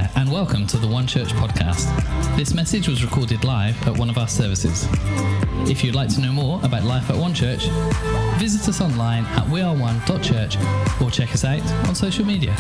there, and welcome to the One Church podcast. This message was recorded live at one of our services. If you'd like to know more about life at One Church, visit us online at weareone.church or check us out on social media.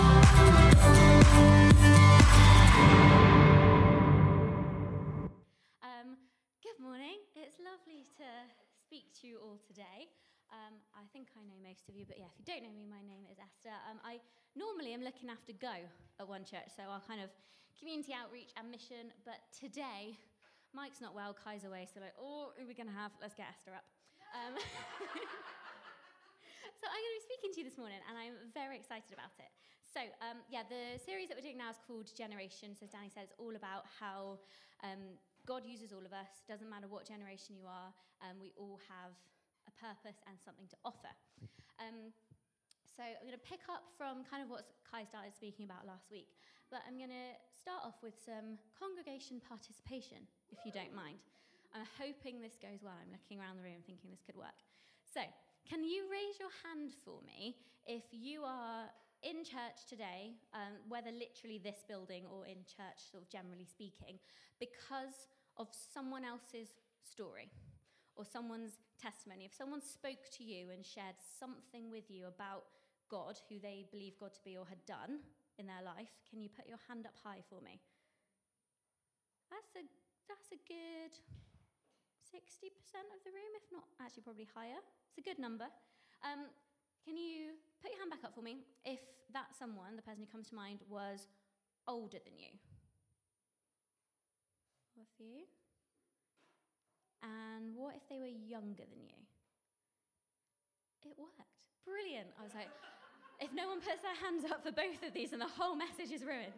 Good morning. It's lovely to speak to you all today. I think I know most of you, but yeah, if you don't know me, my name is Esther. I normally am looking after Go at One Church, so our kind of community outreach and mission, but today, Mike's not well, Kai's away, so like, oh, who are we going to have? Let's get Esther up. So I'm going to be speaking to you this morning, and I'm very excited about it. So, the series that we're doing now is called Generations. As Danny said, it's all about how God uses all of us. Doesn't matter what generation you are, we all have a purpose and something to offer. So I'm going to pick up from kind of what Kai started speaking about last week, but I'm going to start off with some congregation participation, if you don't mind. I'm hoping this goes well. I'm looking around the room thinking this could work. So, can you raise your hand for me if you are in church today, whether literally this building or in church, sort of generally speaking, because of someone else's story or someone's testimony? If someone spoke to you and shared something with you about God, who they believe God to be or had done in their life, can you put your hand up high for me? That's a good 60% of the room, if not actually probably higher. It's a good number. Can you put your hand back up for me if that someone, the person who comes to mind, was older than you? A few. And what if they were younger than you? It worked. Brilliant. I was like, if no one puts their hands up for both of these, then the whole message is ruined.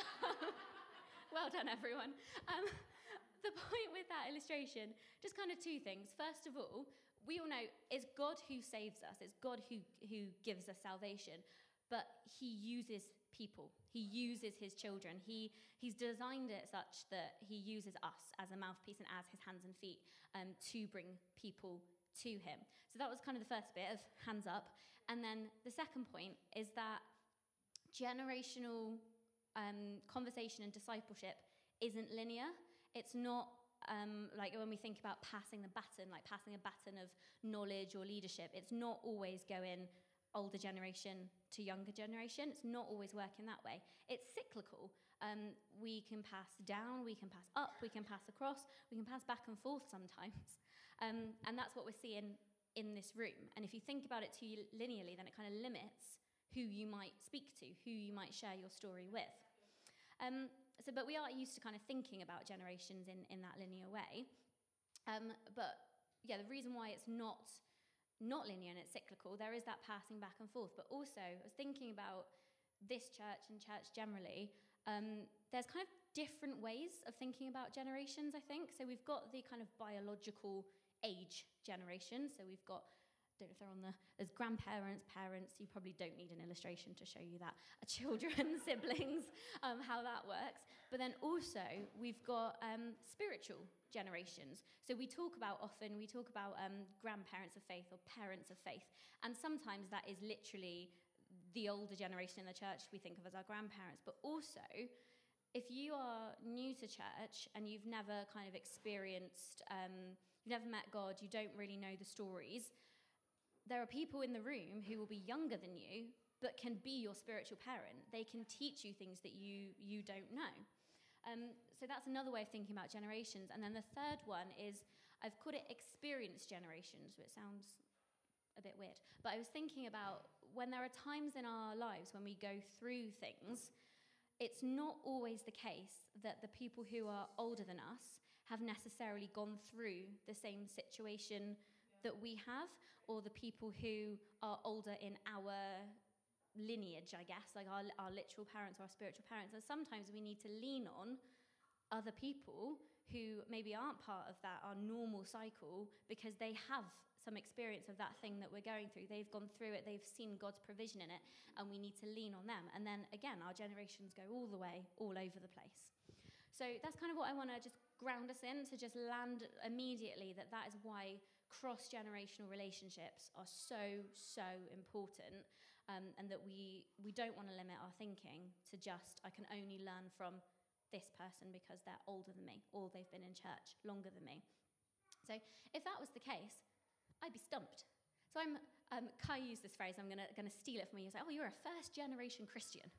Well done, everyone. The point with that illustration, just kind of two things. First of all, we all know it's God who saves us. It's God who gives us salvation. But he uses people. He uses his children. He's designed it such that he uses us as a mouthpiece and as his hands and feet to bring people to him. So that was kind of the first bit of hands up. And then the second point is that generational conversation and discipleship isn't linear. It's not like when we think about passing the baton, like passing a baton of knowledge or leadership. It's not always going older generation to younger generation. It's not always working that way. It's cyclical. We can pass down, we can pass up, we can pass across, we can pass back and forth sometimes. And that's what we're seeing in this room. And if you think about it too linearly, then it kind of limits who you might speak to, who you might share your story with. But we are used to kind of thinking about generations in that linear way. But yeah, the reason why it's not linear and it's cyclical, there is that passing back and forth. But also, I was thinking about this church and church generally, there's kind of different ways of thinking about generations, I think. So we've got the kind of biological age generation. So we've got, I don't know if they're on there's grandparents, parents. You probably don't need an illustration to show you that. Children, siblings, how that works. But then also we've got spiritual generations. So we talk about grandparents of faith or parents of faith. And sometimes that is literally the older generation in the church we think of as our grandparents. But also, if you are new to church and you've never kind of experienced, you've never met God, you don't really know the stories, there are people in the room who will be younger than you, but can be your spiritual parent. They can teach you things that you don't know. So that's another way of thinking about generations. And then the third one is, I've called it experience generations, which sounds a bit weird. But I was thinking about when there are times in our lives when we go through things, it's not always the case that the people who are older than us have necessarily gone through the same situation that we have, or the people who are older in our lineage, I guess, like our literal parents or our spiritual parents. And sometimes we need to lean on other people who maybe aren't part of that, our normal cycle, because they have some experience of that thing that we're going through. They've gone through it, they've seen God's provision in it, and we need to lean on them. And then again, our generations go all the way, all over the place. So that's kind of what I want to just ground us in, to just land immediately that is why cross-generational relationships are so important. and that we don't want to limit our thinking to just, I can only learn from this person because they're older than me or they've been in church longer than me. So if that was the case, I'd be stumped. So Kai used this phrase, I'm gonna steal it from you. He's like, oh, you're a first-generation Christian.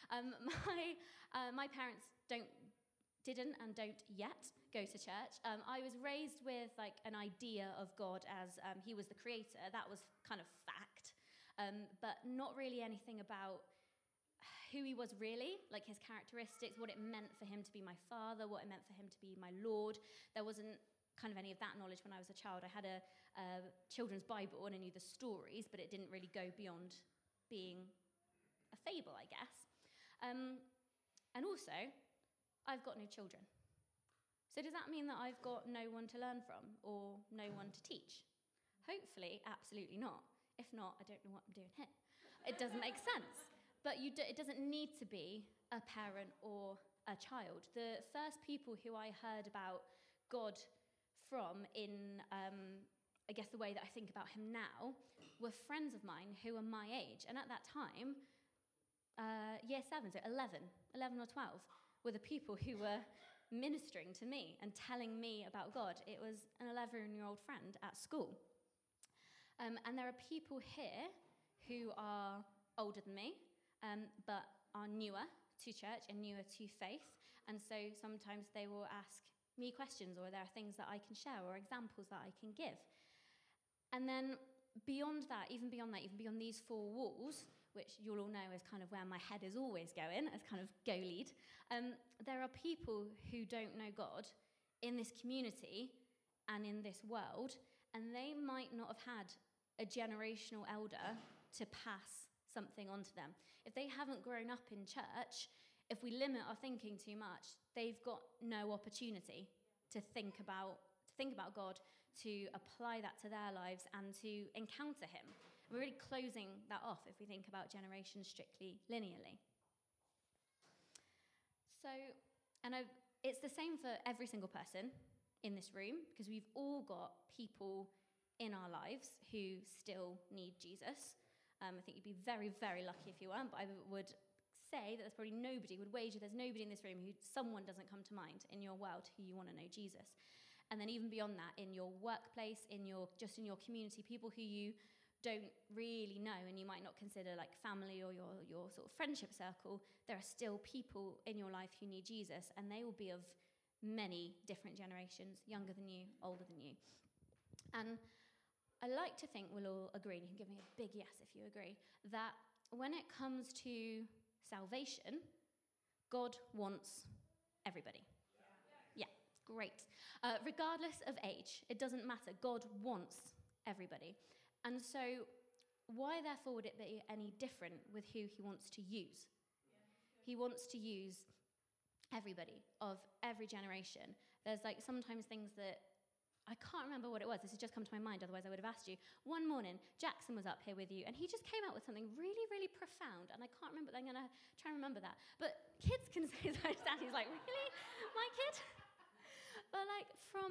My parents didn't and don't yet go to church. I was raised with like an idea of God as he was the creator. That was kind of fact, but not really anything about who he was really, like his characteristics, what it meant for him to be my father, what it meant for him to be my Lord. There wasn't kind of any of that knowledge when I was a child. I had a children's Bible and I knew the stories, but it didn't really go beyond being a fable, I guess. And also, I've got no children. So does that mean that I've got no one to learn from or no one to teach? Hopefully, absolutely not. If not, I don't know what I'm doing here. It doesn't make sense. But it doesn't need to be a parent or a child. The first people who I heard about God from in, I guess, the way that I think about him now, were friends of mine who were my age. And at that time, year 7, so 11 or 12, were the people who were ministering to me and telling me about God. It was an 11-year-old friend at school. And there are people here who are older than me, but are newer to church and newer to faith. And so sometimes they will ask me questions, or there are things that I can share or examples that I can give. And then beyond these 4 walls, which you'll all know is kind of where my head is always going, as kind of go lead, there are people who don't know God in this community and in this world, and they might not have had a generational elder to pass something onto them. If they haven't grown up in church, if we limit our thinking too much, they've got no opportunity to think about God, to apply that to their lives and to encounter him. We're really closing that off if we think about generations strictly linearly. So, it's the same for every single person in this room, because we've all got people in our lives who still need Jesus. I think you'd be very, very lucky if you weren't, but I would say that there's probably nobody, would wager there's nobody in this room who someone doesn't come to mind in your world who you want to know Jesus. And then even beyond that, in your workplace, in your community, people who you don't really know and you might not consider like family or your sort of friendship circle, there are still people in your life who need Jesus, and they will be of many different generations, younger than you, older than you. And I like to think we'll all agree, and you can give me a big yes if you agree, that when it comes to salvation, God wants everybody. Yeah, great. Regardless of age, it doesn't matter. God wants everybody. And so why, therefore, would it be any different with who he wants to use? He wants to use everybody of every generation. There's like sometimes things that I can't remember what it was. This has just come to my mind, otherwise I would have asked you. One morning, Jackson was up here with you, and he just came out with something really, really profound, and I can't remember, I'm going to try and remember that. But kids can say that. He's like, really? My kid? But from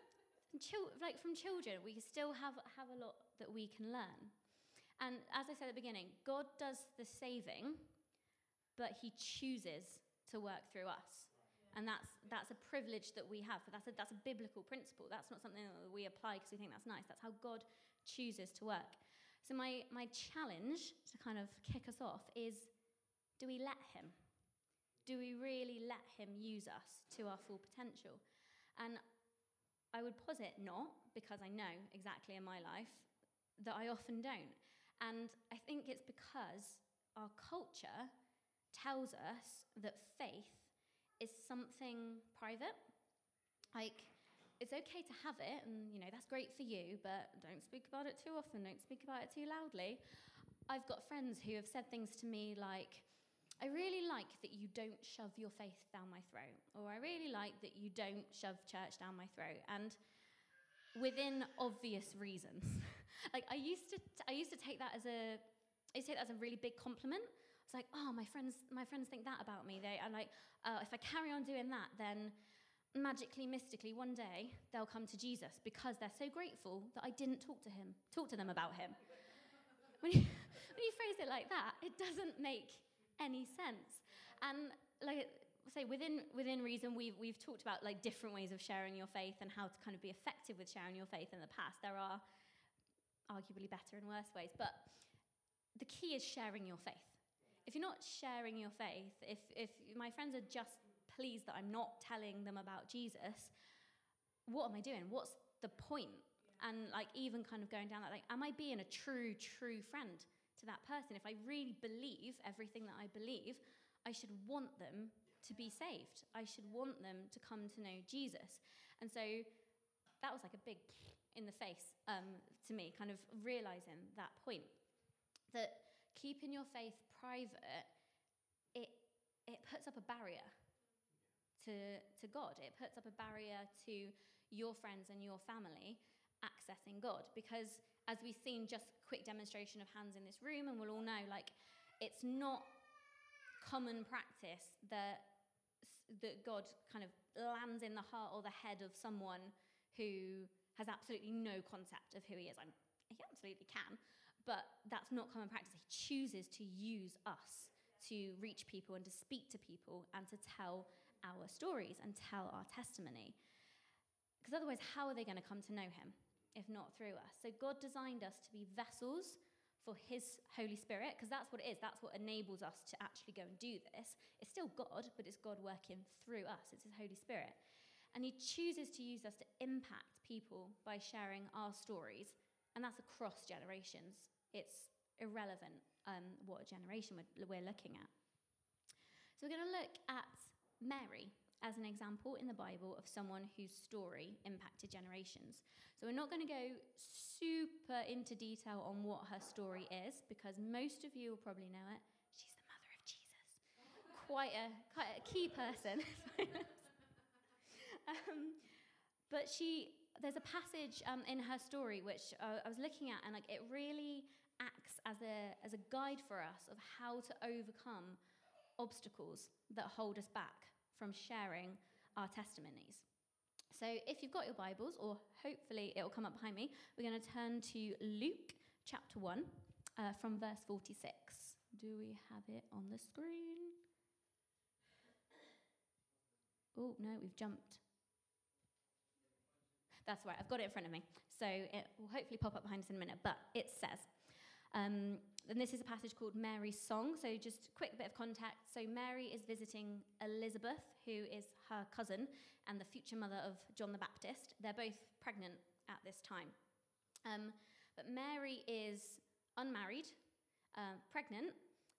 children, we still have a lot that we can learn. And as I said at the beginning, God does the saving, but he chooses to work through us. And that's a privilege that we have, but that's a biblical principle. That's not something that we apply because we think that's nice. That's how God chooses to work. So my challenge to kind of kick us off is, do we let him? Do we really let him use us to our full potential? And I would posit not, because I know exactly in my life that I often don't. And I think it's because our culture tells us that faith is something private. Like, it's okay to have it, and, that's great for you, but don't speak about it too often, don't speak about it too loudly. I've got friends who have said things to me like, I really like that you don't shove your faith down my throat, or I really like that you don't shove church down my throat, and within obvious reasons. Like, I used to take that as a really big compliment. It's like, oh, my friends think that about me. I'm like, if I carry on doing that, then magically, mystically, one day they'll come to Jesus because they're so grateful that I didn't talk to them about him. when you phrase it like that, it doesn't make any sense. And like I say, within reason, we've talked about like different ways of sharing your faith and how to kind of be effective with sharing your faith in the past. There are arguably better and worse ways, but the key is sharing your faith. If you're not sharing your faith, if my friends are just pleased that I'm not telling them about Jesus, what am I doing? What's the point? And like even kind of going down that, like, am I being a true friend to that person? If I really believe everything that I believe, I should want them to be saved. I should want them to come to know Jesus. And so that was like a big in the face to me, kind of realizing that point, that keeping your faith private, it puts up a barrier to God. It puts up a barrier to your friends and your family accessing God, because as we've seen, just a quick demonstration of hands in this room, and we'll all know, like, it's not common practice that God kind of lands in the heart or the head of someone who has absolutely no concept of who he is. He absolutely can, but that's not common practice. He chooses to use us to reach people and to speak to people and to tell our stories and tell our testimony. Because otherwise, how are they going to come to know him if not through us? So God designed us to be vessels for his Holy Spirit, because that's what it is. That's what enables us to actually go and do this. It's still God, but it's God working through us. It's his Holy Spirit. And he chooses to use us to impact people by sharing our stories, and that's across generations. It's irrelevant what generation we're looking at. So we're going to look at Mary as an example in the Bible of someone whose story impacted generations. So we're not going to go super into detail on what her story is, because most of you will probably know it. She's the mother of Jesus. Quite a key person. But there's a passage in her story which I was looking at, and like it really acts as a guide for us of how to overcome obstacles that hold us back from sharing our testimonies. So if you've got your Bibles, or hopefully it will come up behind me, we're going to turn to Luke chapter 1 from verse 46. Do we have it on the screen? Oh, no, we've jumped. That's right, I've got it in front of me. So it will hopefully pop up behind us in a minute, but it says, and this is a passage called Mary's Song. So just a quick bit of context. So Mary is visiting Elizabeth, who is her cousin and the future mother of John the Baptist. They're both pregnant at this time. But Mary is unmarried, pregnant.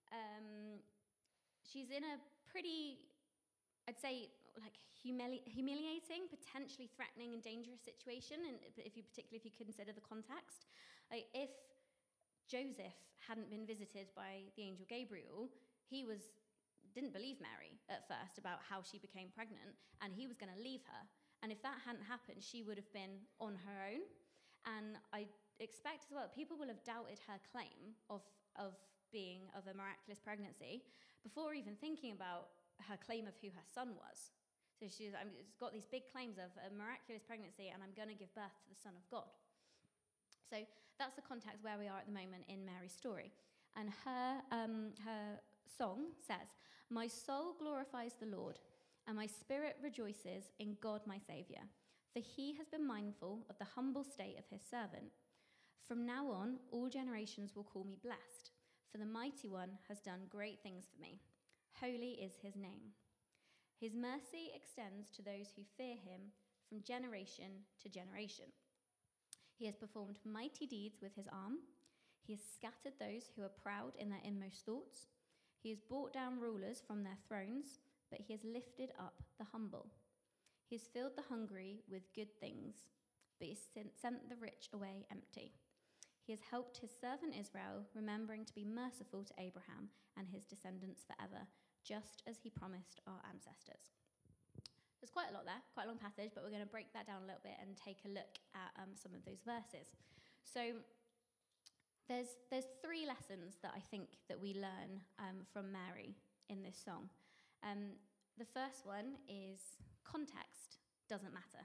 She's in a pretty, I'd say, like humiliating, potentially threatening and dangerous situation, and particularly if you consider the context. Like if Joseph hadn't been visited by the angel Gabriel, he didn't believe Mary at first about how she became pregnant, and he was going to leave her. And if that hadn't happened, she would have been on her own. And I expect as well, people will have doubted her claim of being of a miraculous pregnancy before even thinking about her claim of who her son was. So she's got these big claims of a miraculous pregnancy, and I'm going to give birth to the Son of God. So that's the context where we are at the moment in Mary's story. And her song says, "My soul glorifies the Lord, and my spirit rejoices in God my Saviour, for he has been mindful of the humble state of his servant. From now on, all generations will call me blessed, for the Mighty One has done great things for me. Holy is his name. His mercy extends to those who fear him from generation to generation. He has performed mighty deeds with his arm. He has scattered those who are proud in their inmost thoughts. He has brought down rulers from their thrones, but he has lifted up the humble. He has filled the hungry with good things, but he has sent the rich away empty. He has helped his servant Israel, remembering to be merciful to Abraham and his descendants forever, just as he promised our ancestors." There's quite a lot there, quite a long passage, but we're going to break that down a little bit and take a look at some of those verses. So there's three lessons that I think that we learn from Mary in this song. The first one is context doesn't matter.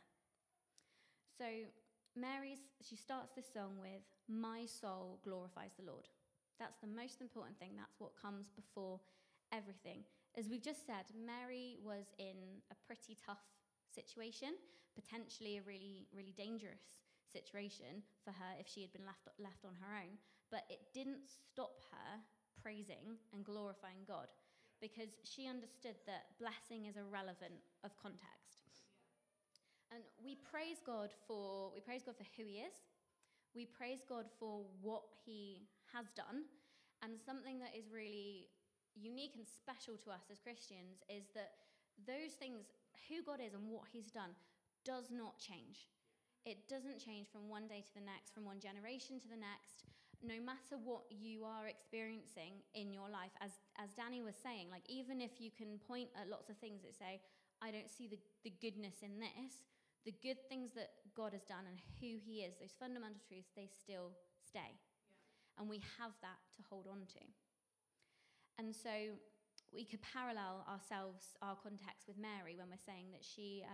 So she starts this song with, "My soul glorifies the Lord." That's the most important thing. That's what comes before everything. As we've just said, Mary was in a pretty tough situation, potentially a really, really dangerous situation for her if she had been left on her own. But it didn't stop her praising and glorifying God, because she understood that blessing is irrelevant of context. And we praise God for who he is. We praise God for what he has done. And something that is really unique and special to us as Christians is that those things, who God is and what he's done, does not change. It doesn't change from one day to the next, from one generation to the next. No matter what you are experiencing in your life, as Danny was saying, like, even if you can point at lots of things that say, I don't see the goodness in this, the good things that God has done and who he is, those fundamental truths, they still stay. Yeah. And we have that to hold on to. And so we could parallel our context with Mary when we're saying that she,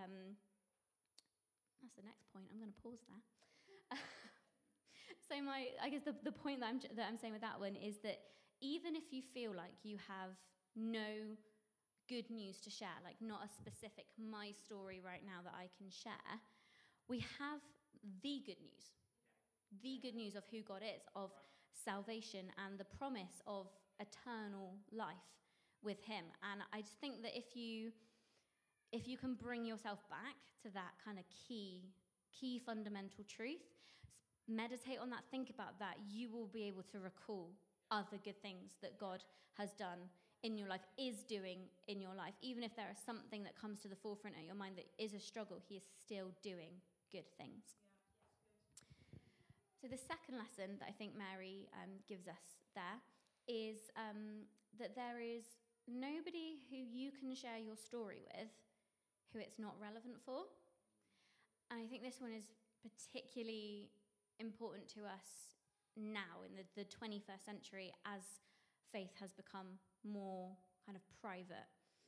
that's the next point, I'm going to pause there. So I guess the point that I'm saying with that one is that even if you feel like you have no good news to share, like not a specific my story right now that I can share, we have the good news. The good news of who God is, of salvation and the promise of eternal life with him. And I just think that if you can bring yourself back to that kind of key fundamental truth, meditate on that, think about that, you will be able to recall other good things that God has done in your life, is doing in your life. Even if there is something that comes to the forefront of your mind that is a struggle, he is still doing good things. Yeah, so the second lesson that I think Mary gives us there is that there is nobody who you can share your story with who it's not relevant for. And I think this one is particularly important to us now in the 21st century as faith has become more kind of private.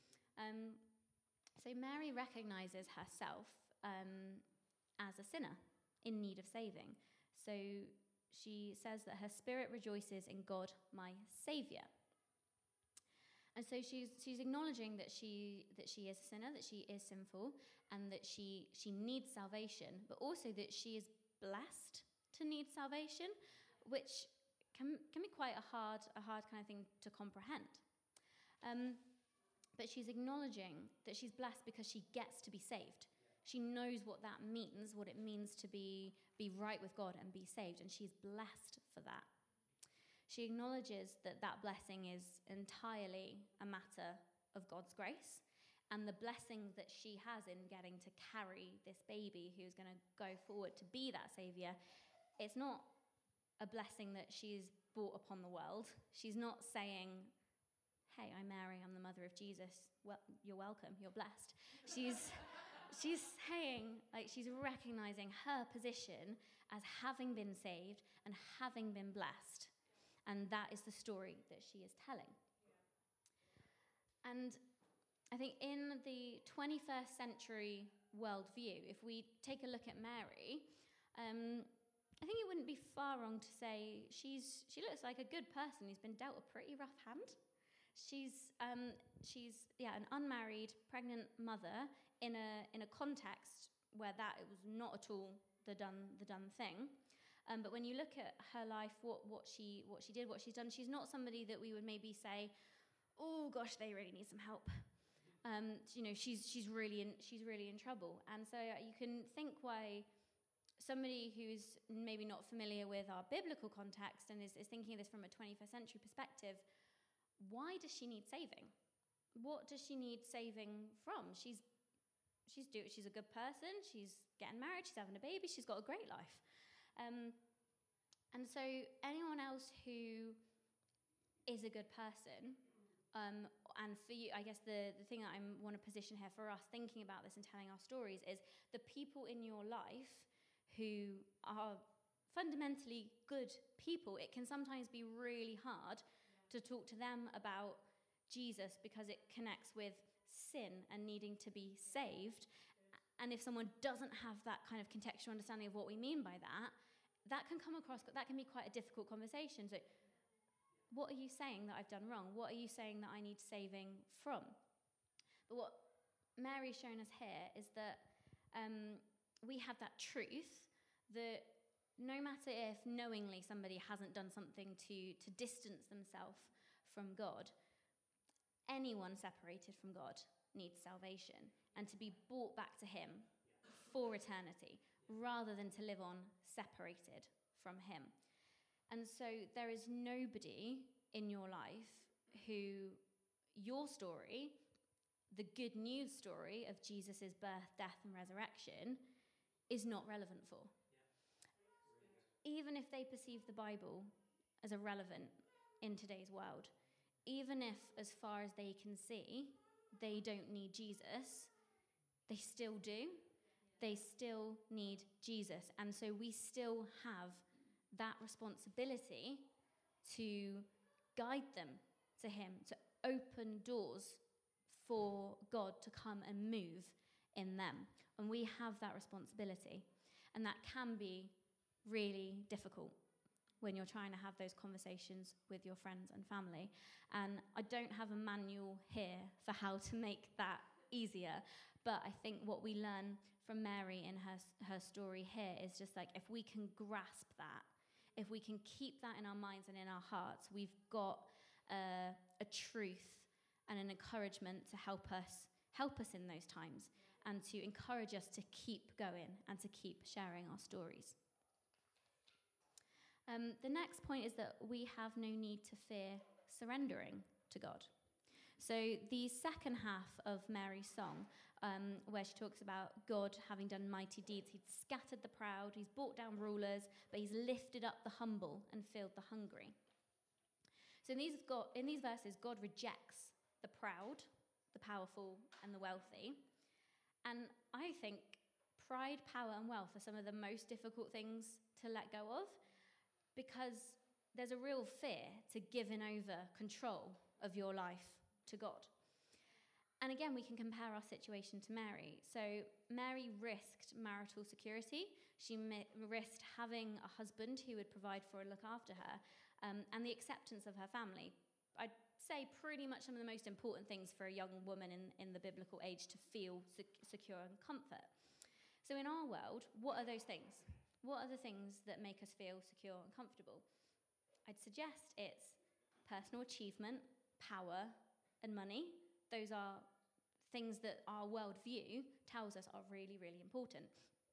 So Mary recognizes herself as a sinner in need of saving. So she says that her spirit rejoices in God, my Saviour. And so she's acknowledging that she is a sinner, that she is sinful, and that she needs salvation, but also that she is blessed to need salvation, which can be quite a hard kind of thing to comprehend. But she's acknowledging that she's blessed because she gets to be saved. She knows what that means, what it means to be right with God and be saved, and she's blessed for that. She acknowledges that blessing is entirely a matter of God's grace, and the blessing that she has in getting to carry this baby who's going to go forward to be that saviour, it's not a blessing that she's brought upon the world. She's not saying, hey, I'm Mary, I'm the mother of Jesus. Well, you're welcome, you're blessed. She's saying, like, she's recognizing her position as having been saved and having been blessed. And that is the story that she is telling. And I think in the 21st century worldview, if we take a look at Mary, I think it wouldn't be far wrong to say she looks like a good person who's been dealt a pretty rough hand. She's an unmarried, pregnant mother in a context where that it was not at all the done thing. But when you look at her life, what she did, what she's done, she's not somebody that we would maybe say, oh gosh, they really need some help. She's really in trouble. And so you can think why somebody who's maybe not familiar with our biblical context and is thinking of this from a 21st century perspective, why does she need saving? What does she need saving from? She's a good person, she's getting married, she's having a baby, she's got a great life. And so anyone else who is a good person, and for you, I guess the thing that I want to position here for us thinking about this and telling our stories is the people in your life who are fundamentally good people. It can sometimes be really hard to talk to them about Jesus because it connects with sin and needing to be saved. And if someone doesn't have that kind of contextual understanding of what we mean by that, that can come across, that can be quite a difficult conversation. So what are you saying that I've done wrong? What are you saying that I need saving from? But what Mary's shown us here is that we have that truth that no matter if knowingly somebody hasn't done something to distance themselves from God, anyone separated from God needs salvation and to be brought back to him for eternity rather than to live on separated from him. And so there is nobody in your life who your story, the good news story of Jesus' birth, death, and resurrection, is not relevant for. Even if they perceive the Bible as irrelevant in today's world, even if, as far as they can see, they don't need Jesus, they still do. They still need Jesus. And so we still have that responsibility to guide them to him, to open doors for God to come and move in them. And we have that responsibility. And that can be really difficult when you're trying to have those conversations with your friends and family. And I don't have a manual here for how to make that easier, but I think what we learn from Mary in her story here is just like, if we can grasp that, if we can keep that in our minds and in our hearts, we've got a truth and an encouragement to help us in those times and to encourage us to keep going and to keep sharing our stories. The next point is that we have no need to fear surrendering to God. So the second half of Mary's song, where she talks about God having done mighty deeds, he'd scattered the proud, he's brought down rulers, but he's lifted up the humble and filled the hungry. So in these verses, God rejects the proud, the powerful, and the wealthy. And I think pride, power, and wealth are some of the most difficult things to let go of, because there's a real fear to giving over control of your life to God. And again, we can compare our situation to Mary. So Mary risked marital security. She risked having a husband who would provide for and look after her, and the acceptance of her family. I'd say pretty much some of the most important things for a young woman in the biblical age to feel secure and comfort. So in our world, what are those things? What are the things that make us feel secure and comfortable? I'd suggest it's personal achievement, power, and money. Those are things that our worldview tells us are really, really important.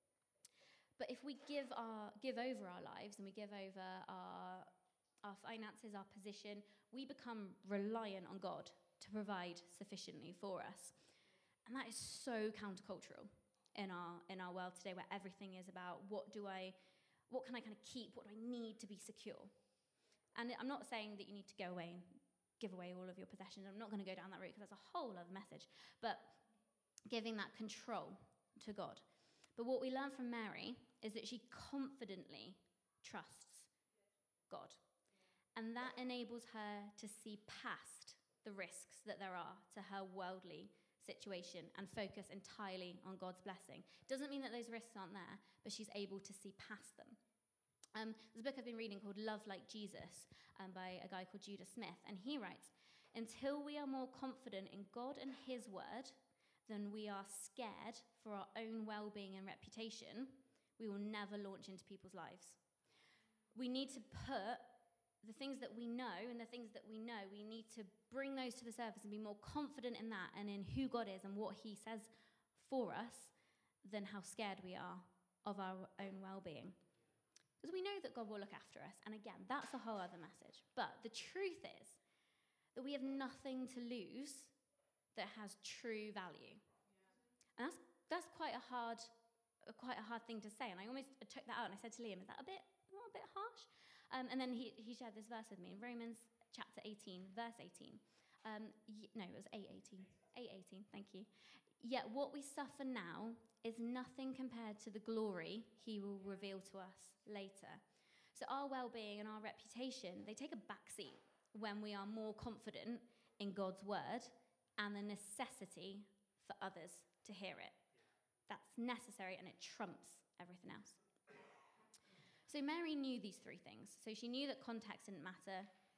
But if we give over our lives and we give over our finances, our position, we become reliant on God to provide sufficiently for us. And that is so countercultural in our world today, where everything is about what can I kind of keep, what do I need to be secure. And I'm not saying that you need to go away and give away all of your possessions. I'm not going to go down that route because that's a whole other message. But giving that control to God. But what we learn from Mary is that she confidently trusts God. And that enables her to see past the risks that there are to her worldly situation and focus entirely on God's blessing. Doesn't mean that those risks aren't there, but she's able to see past them. There's a book I've been reading called Love Like Jesus by a guy called Judah Smith, and he writes, "Until we are more confident in God and his word than we are scared for our own well-being and reputation, we will never launch into people's lives." We need to put the things that we know and the things that we know, we need to bring those to the surface and be more confident in that and in who God is and what he says for us than how scared we are of our own well-being. Because we know that God will look after us. And again, that's a whole other message. But the truth is that we have nothing to lose that has true value. And that's quite a hard thing to say. And I almost took that out and I said to Liam, is that a bit harsh? And then he shared this verse with me in Romans chapter 18, verse 18. No, it was 8:18. 8:18, thank you. "Yet what we suffer now is nothing compared to the glory he will reveal to us later." So our well-being and our reputation, they take a backseat when we are more confident in God's word and the necessity for others to hear it. That's necessary and it trumps everything else. So Mary knew these three things. So she knew that context didn't matter.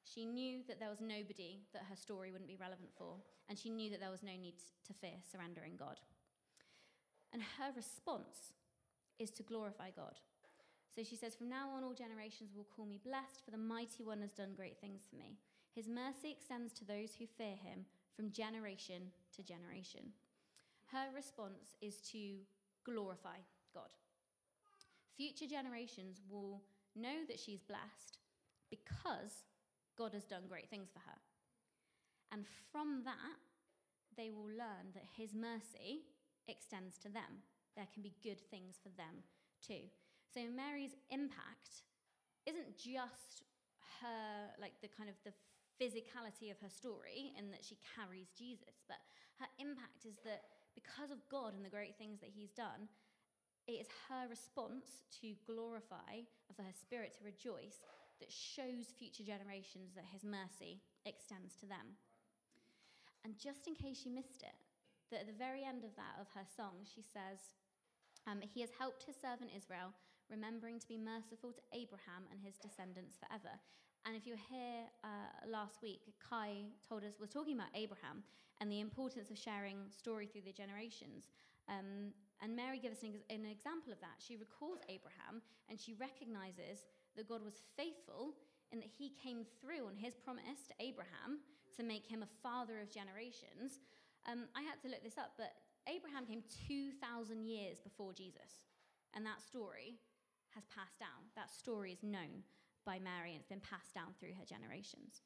She knew that there was nobody that her story wouldn't be relevant for, and she knew that there was no need to fear surrendering God. And her response is to glorify God. So she says, "From now on, all generations will call me blessed, for the mighty one has done great things for me. His mercy extends to those who fear him from generation to generation." Her response is to glorify God. Future generations will know that she's blessed because God has done great things for her. And from that, they will learn that his mercy extends to them. There can be good things for them too. So Mary's impact isn't just her, like the kind of the physicality of her story in that she carries Jesus, but her impact is that because of God and the great things that he's done, it is her response to glorify and for her spirit to rejoice that shows future generations that his mercy extends to them. And just in case you missed it, that at the very end of that, of her song, she says, he has helped his servant Israel, remembering to be merciful to Abraham and his descendants forever. And if you were here last week, Kai was talking about Abraham and the importance of sharing story through the generations. And Mary gives us an example of that. She recalls Abraham and she recognizes that God was faithful in that he came through on his promise to Abraham to make him a father of generations. I had to look this up, but Abraham came 2,000 years before Jesus. And that story has passed down. That story is known by Mary, and it's been passed down through her generations.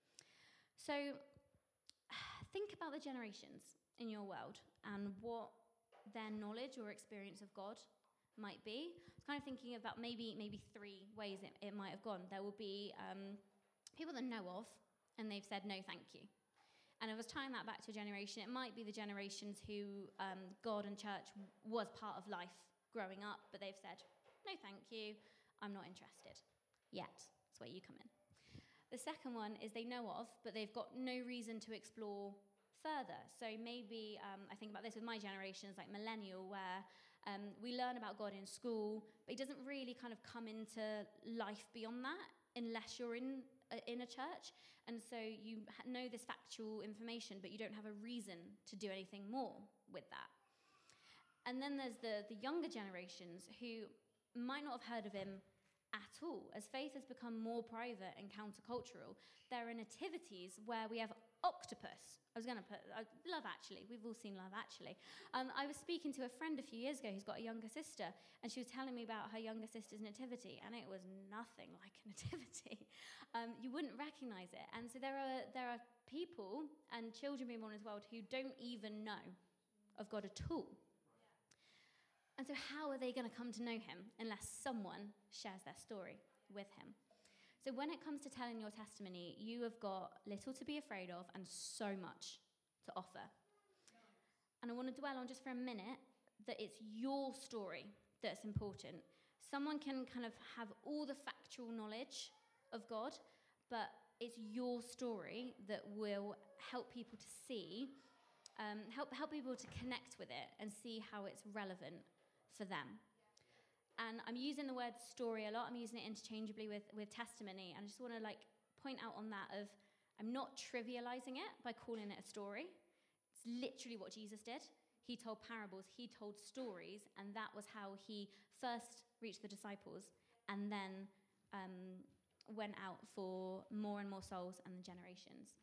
So think about the generations in your world and what their knowledge or experience of God might be. I was kind of thinking about maybe three ways it might have gone. There will be people that know of, and they've said, no, thank you. And I was tying that back to a generation. It might be the generations who God and church was part of life growing up, but they've said, no, thank you, I'm not interested yet. That's where you come in. The second one is they know of, but they've got no reason to explore further. So maybe, I think about this with my generations, like millennial, where we learn about God in school, but it doesn't really kind of come into life beyond that unless you're in a church. And so you know this factual information, but you don't have a reason to do anything more with that. And then there's the younger generations who might not have heard of him at all. As faith has become more private and countercultural, there are nativities where we have octopus. I Love Actually. We've all seen Love Actually. I was speaking to a friend a few years ago who's got a younger sister, and she was telling me about her younger sister's nativity, and it was nothing like a nativity. You wouldn't recognize it. And so there are people and children being born in this world who don't even know of God at all. And so how are they going to come to know him unless someone shares their story with him? So when it comes to telling your testimony, you have got little to be afraid of and so much to offer. And I want to dwell on just for a minute that it's your story that's important. Someone can kind of have all the factual knowledge of God, but it's your story that will help people to see, help people to connect with it and see how it's relevant for them. And I'm using the word story a lot. I'm using it interchangeably with testimony. And I just want to point out on that of, I'm not trivializing it by calling it a story. It's literally what Jesus did. He told parables, he told stories, and that was how he first reached the disciples and then went out for more and more souls and the generations.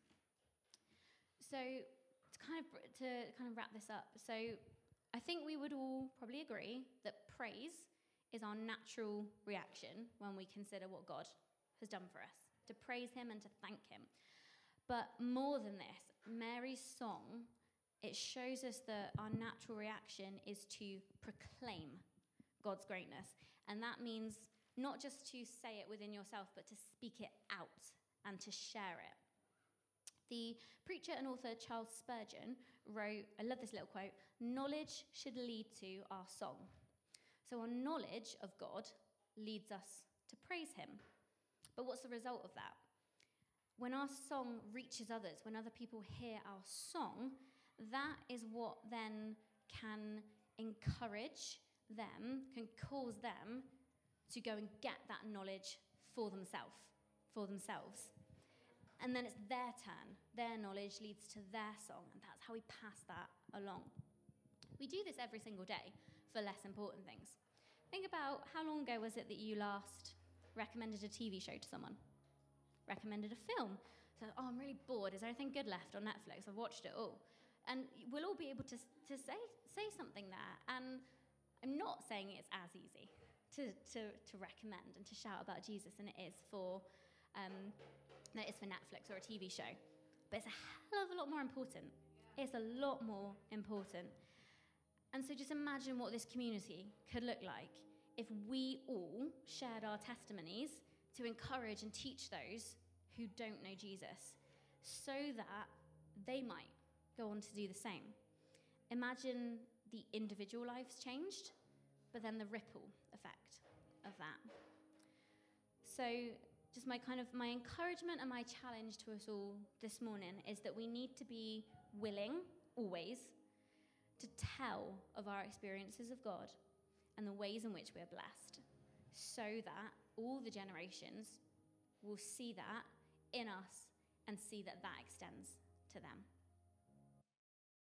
So to kind of wrap this up, so I think we would all probably agree that praise is our natural reaction when we consider what God has done for us, to praise him and to thank him. But more than this, Mary's song, it shows us that our natural reaction is to proclaim God's greatness. And that means not just to say it within yourself, but to speak it out and to share it. The preacher and author Charles Spurgeon wrote, I love this little quote, "Knowledge should lead to our song." So our knowledge of God leads us to praise him. But what's the result of that? When our song reaches others, when other people hear our song, that is what then can encourage them, can cause them to go and get that knowledge for themselves. And then it's their turn. Their knowledge leads to their song, and that's how we pass that along. We do this every single day for less important things. Think about how long ago was it that you last recommended a TV show to someone? Recommended a film? So, I'm really bored. Is there anything good left on Netflix? I've watched it all. And we'll all be able to say something there. And I'm not saying it's as easy to recommend and to shout about Jesus than it is for Netflix or a TV show. But it's a hell of a lot more important. It's a lot more important. And so just imagine what this community could look like if we all shared our testimonies to encourage and teach those who don't know Jesus, so that they might go on to do the same. Imagine the individual lives changed, but then the ripple effect of that. So just my encouragement and my challenge to us all this morning is that we need to be willing, always, to tell of our experiences of God and the ways in which we're blessed, so that all the generations will see that in us and see that that extends to them.